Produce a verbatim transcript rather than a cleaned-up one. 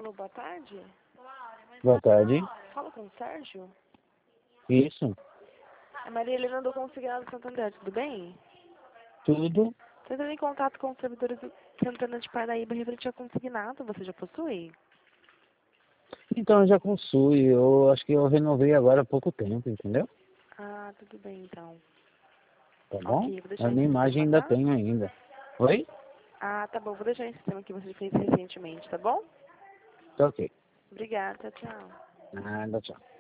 Alô, boa tarde. Boa tarde. Fala com o Sérgio. Isso. É Maria Helena do Consignado Santander, tudo bem? Tudo. Estou entrando em contato com os servidores do Santana de Parnaíba referente a consignado. Você já possui? Então eu já possuo. Eu acho que eu renovei agora há pouco tempo, entendeu? Ah, tudo bem então. Tá bom? Ok, vou deixar A em minha imagem sistema, ainda tá? tenho ainda. Oi? Ah, tá bom. Vou deixar em sistema que você fez recentemente, tá bom? Tá ok. Obrigada, tchau. Nada, tchau.